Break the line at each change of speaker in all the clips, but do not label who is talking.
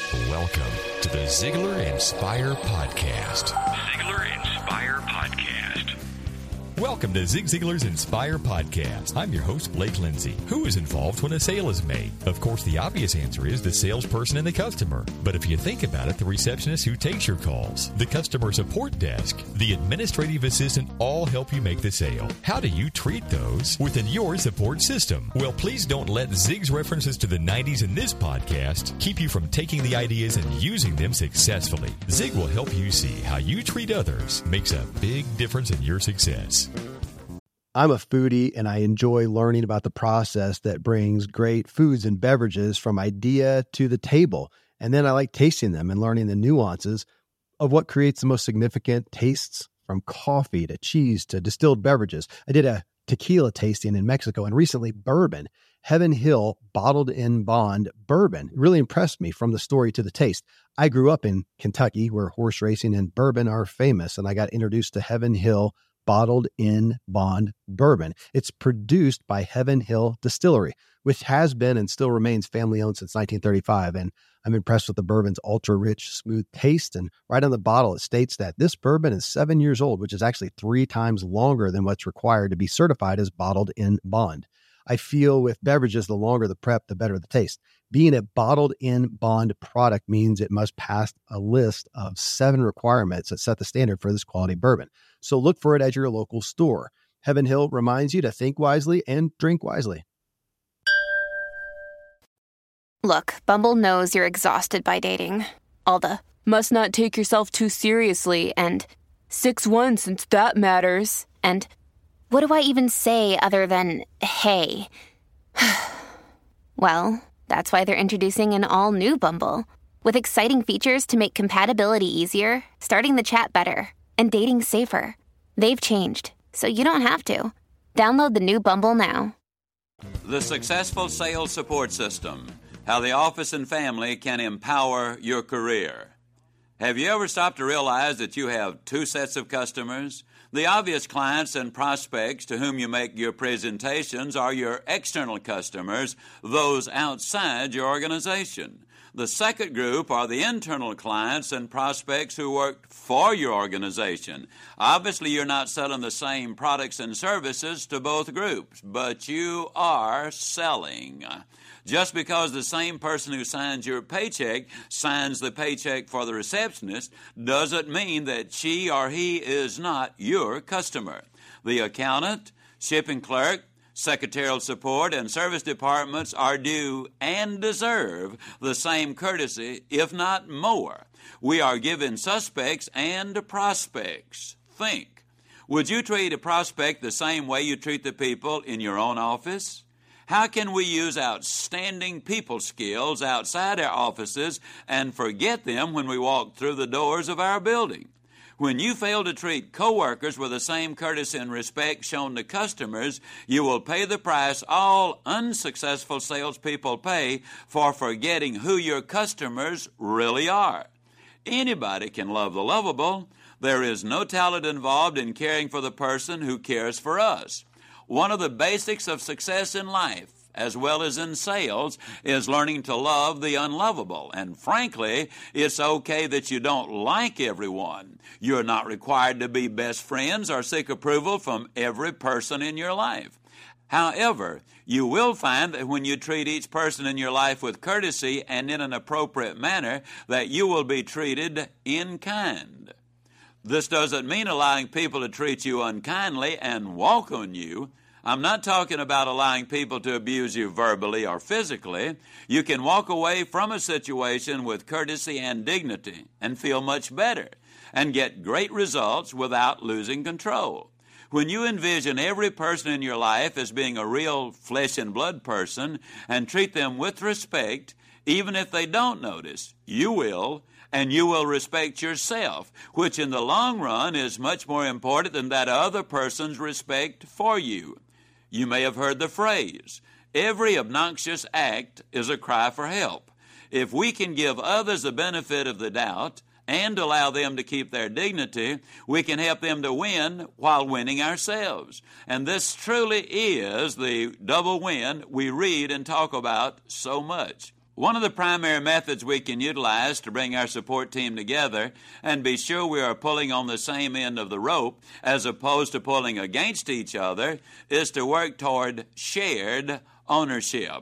Welcome to the Ziglar Inspire Podcast.
Ziglar Inspire Podcast.
Welcome to Zig Ziglar's Inspire Podcast. I'm your host, Blake Lindsay. Who is involved when a sale is made? Of course, the obvious answer is the salesperson and the customer. But if you think about it, the receptionist who takes your calls, the customer support desk, the administrative assistant all help you make the sale. How do you treat those within your support system? Well, please don't let Zig's references to the 90s in this podcast keep you from taking the ideas and using them successfully. Zig will help you see how you treat others makes a big difference in your success.
I'm a foodie and I enjoy learning about the process that brings great foods and beverages from idea to the table. And then I like tasting them and learning the nuances of what creates the most significant tastes, from coffee to cheese to distilled beverages. I did a tequila tasting in Mexico and recently bourbon. Heaven Hill Bottled in Bond bourbon really impressed me from the story to the taste. I grew up in Kentucky where horse racing and bourbon are famous, and I got introduced to Heaven Hill Bottled in Bond bourbon. It's produced by Heaven Hill Distillery, which has been and still remains family-owned since 1935. And I'm impressed with the bourbon's ultra-rich, smooth taste. And right on the bottle, it states that this bourbon is 7 years old, which is actually 3 times longer than what's required to be certified as Bottled in Bond. I feel with beverages, the longer the prep, the better the taste. Being a Bottled in Bond product means it must pass a list of 7 requirements that set the standard for this quality bourbon. So look for it at your local store. Heaven Hill reminds you to think wisely and drink wisely.
Look, Bumble knows you're exhausted by dating. All the must not take yourself too seriously and 6'1" since that matters. And what do I even say other than hey? Well, that's why they're introducing an all-new Bumble with exciting features to make compatibility easier, starting the chat better, and dating safer. They've changed, so you don't have to. Download the new Bumble now.
The Successful Sales Support System, how the office and family can empower your career. Have you ever stopped to realize that you have 2 sets of customers? The obvious clients and prospects to whom you make your presentations are your external customers, those outside your organization. The second group are the internal clients and prospects who work for your organization. Obviously, you're not selling the same products and services to both groups, but you are selling. Just because the same person who signs your paycheck signs the paycheck for the receptionist doesn't mean that she or he is not your customer. The accountant, shipping clerk, secretarial support, and service departments are due and deserve the same courtesy, if not more. We are given suspects and prospects. Think. Would you treat a prospect the same way you treat the people in your own office? How can we use outstanding people skills outside our offices and forget them when we walk through the doors of our building? When you fail to treat coworkers with the same courtesy and respect shown to customers, you will pay the price all unsuccessful salespeople pay for forgetting who your customers really are. Anybody can love the lovable. There is no talent involved in caring for the person who cares for us. One of the basics of success in life, as well as in sales, is learning to love the unlovable. And frankly, it's okay that you don't like everyone. You're not required to be best friends or seek approval from every person in your life. However, you will find that when you treat each person in your life with courtesy and in an appropriate manner, that you will be treated in kind. This doesn't mean allowing people to treat you unkindly and walk on you. I'm not talking about allowing people to abuse you verbally or physically. You can walk away from a situation with courtesy and dignity and feel much better and get great results without losing control. When you envision every person in your life as being a real flesh and blood person and treat them with respect, even if they don't notice, you will. And you will respect yourself, which in the long run is much more important than that other person's respect for you. You may have heard the phrase, every obnoxious act is a cry for help. If we can give others the benefit of the doubt and allow them to keep their dignity, we can help them to win while winning ourselves. And this truly is the double win we read and talk about so much. One of the primary methods we can utilize to bring our support team together and be sure we are pulling on the same end of the rope as opposed to pulling against each other is to work toward shared ownership.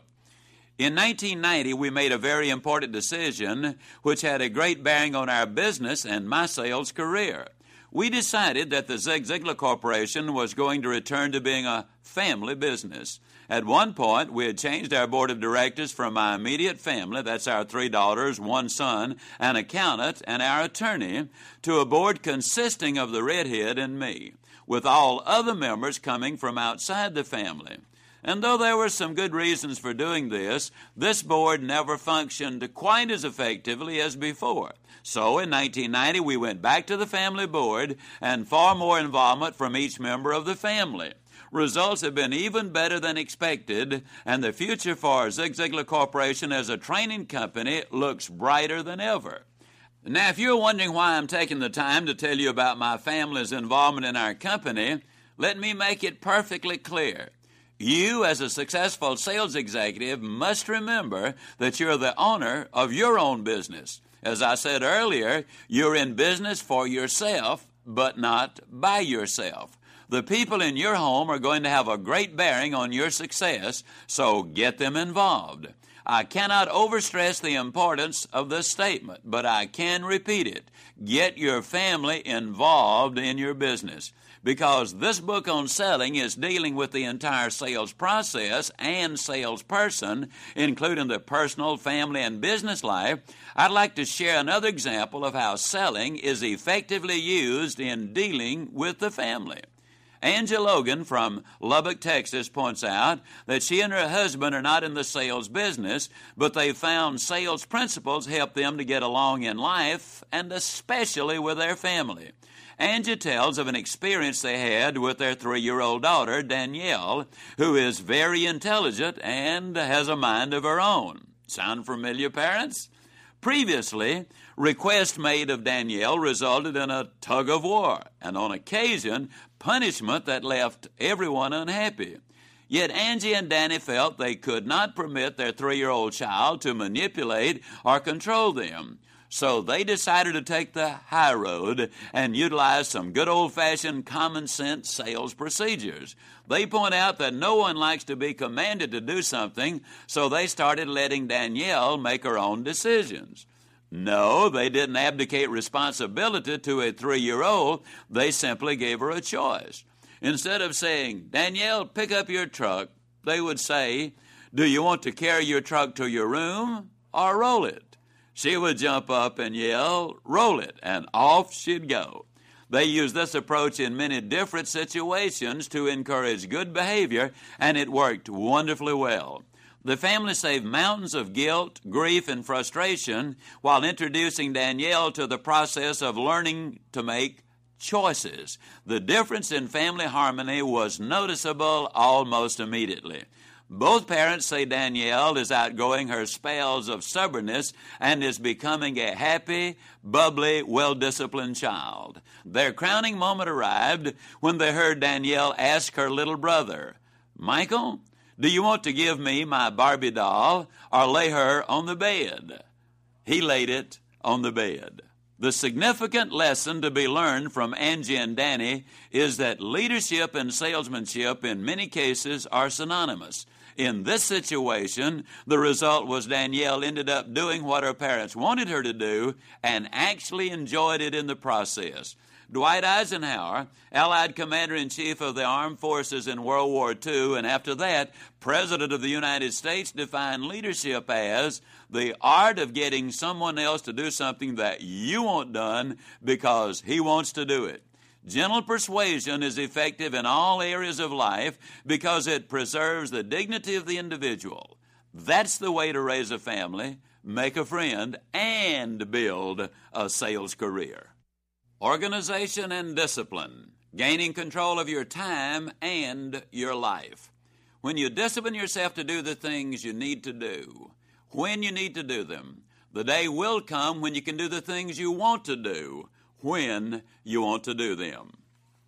In 1990, we made a very important decision which had a great bearing on our business and my sales career. We decided that the Zig Ziglar Corporation was going to return to being a family business. At one point, we had changed our board of directors from my immediate family, that's our 3 daughters, 1 son, an accountant, and our attorney, to a board consisting of the redhead and me, with all other members coming from outside the family. And though there were some good reasons for doing this board never functioned quite as effectively as before. So in 1990, we went back to the family board and far more involvement from each member of the family. Results have been even better than expected, and the future for Zig Ziglar Corporation as a training company looks brighter than ever. Now, if you're wondering why I'm taking the time to tell you about my family's involvement in our company, let me make it perfectly clear. You, as a successful sales executive, must remember that you're the owner of your own business. As I said earlier, you're in business for yourself, but not by yourself. The people in your home are going to have a great bearing on your success, so get them involved. I cannot overstress the importance of this statement, but I can repeat it. Get your family involved in your business. Because this book on selling is dealing with the entire sales process and salesperson, including the personal, family, and business life, I'd like to share another example of how selling is effectively used in dealing with the family. Angie Logan from Lubbock, Texas, points out that she and her husband are not in the sales business, but they found sales principles help them to get along in life, and especially with their family. Angie tells of an experience they had with their 3-year-old daughter, Danielle, who is very intelligent and has a mind of her own. Sound familiar, parents? Previously, requests made of Danielle resulted in a tug of war, and on occasion, punishment that left everyone unhappy. Yet Angie and Danny felt they could not permit their 3-year-old child to manipulate or control them. So they decided to take the high road and utilize some good old-fashioned common sense sales procedures. They point out that no one likes to be commanded to do something, so they started letting Danielle make her own decisions. No, they didn't abdicate responsibility to a 3-year-old. They simply gave her a choice. Instead of saying, "Danielle, pick up your truck," they would say, "Do you want to carry your truck to your room or roll it?" She would jump up and yell, "Roll it," and off she'd go. They used this approach in many different situations to encourage good behavior, and it worked wonderfully well. The family saved mountains of guilt, grief, and frustration while introducing Danielle to the process of learning to make choices. The difference in family harmony was noticeable almost immediately. Both parents say Danielle is outgrowing her spells of stubbornness and is becoming a happy, bubbly, well-disciplined child. Their crowning moment arrived when they heard Danielle ask her little brother, "Michael, do you want to give me my Barbie doll or lay her on the bed?" He laid it on the bed. The significant lesson to be learned from Angie and Danny is that leadership and salesmanship in many cases are synonymous. In this situation, the result was Danielle ended up doing what her parents wanted her to do and actually enjoyed it in the process. Dwight Eisenhower, Allied Commander-in-Chief of the Armed Forces in World War II, and after that, President of the United States, defined leadership as the art of getting someone else to do something that you want done because he wants to do it. Gentle persuasion is effective in all areas of life because it preserves the dignity of the individual. That's the way to raise a family, make a friend, and build a sales career. Organization and discipline, gaining control of your time and your life. When you discipline yourself to do the things you need to do, when you need to do them, the day will come when you can do the things you want to do, when you want to do them.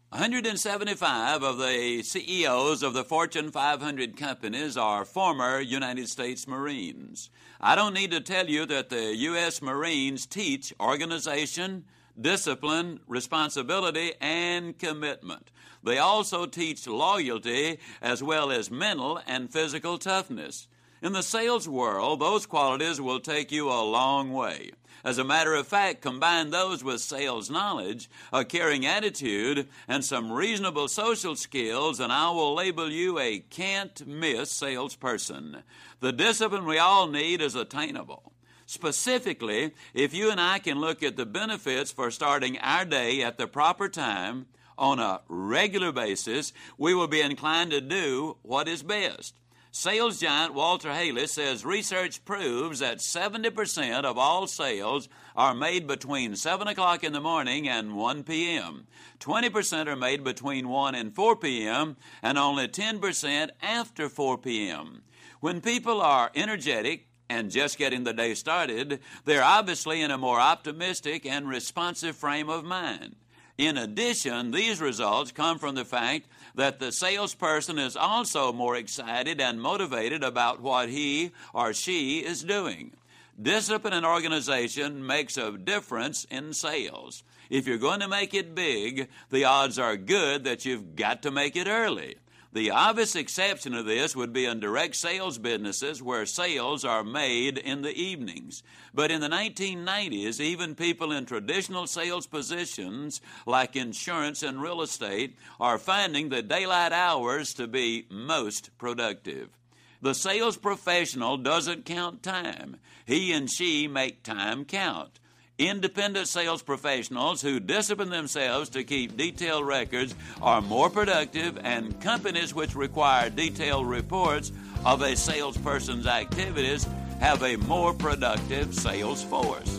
175 of the CEOs of the Fortune 500 companies are former United States Marines. I don't need to tell you that the U.S. Marines teach organization, discipline, responsibility, and commitment. They also teach loyalty as well as mental and physical toughness. In the sales world, those qualities will take you a long way. As a matter of fact, combine those with sales knowledge, a caring attitude, and some reasonable social skills, and I will label you a can't-miss salesperson. The discipline we all need is attainable. Specifically, if you and I can look at the benefits for starting our day at the proper time on a regular basis, we will be inclined to do what is best. Sales giant Walter Haley says research proves that 70% of all sales are made between 7 o'clock in the morning and 1 p.m. 20% are made between 1 and 4 p.m. and only 10% after 4 p.m. When people are energetic and just getting the day started, they're obviously in a more optimistic and responsive frame of mind. In addition, these results come from the fact that the salesperson is also more excited and motivated about what he or she is doing. Discipline and organization makes a difference in sales. If you're going to make it big, the odds are good that you've got to make it early. The obvious exception to this would be in direct sales businesses where sales are made in the evenings. But in the 1990s, even people in traditional sales positions like insurance and real estate are finding the daylight hours to be most productive. The sales professional doesn't count time. He and she make time count. Independent sales professionals who discipline themselves to keep detailed records are more productive, and companies which require detailed reports of a salesperson's activities have a more productive sales force.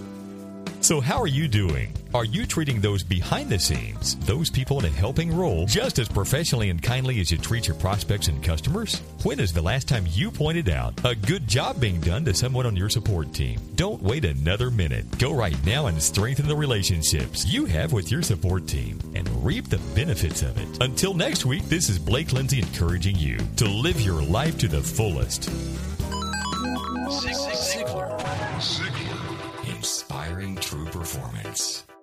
So how are you doing? Are you treating those behind the scenes, those people in a helping role, just as professionally and kindly as you treat your prospects and customers? When is the last time you pointed out a good job being done to someone on your support team? Don't wait another minute. Go right now and strengthen the relationships you have with your support team and reap the benefits of it. Until next week, this is Blake Lindsay encouraging you to live your life to the fullest. Ziglar. Inspiring true performance.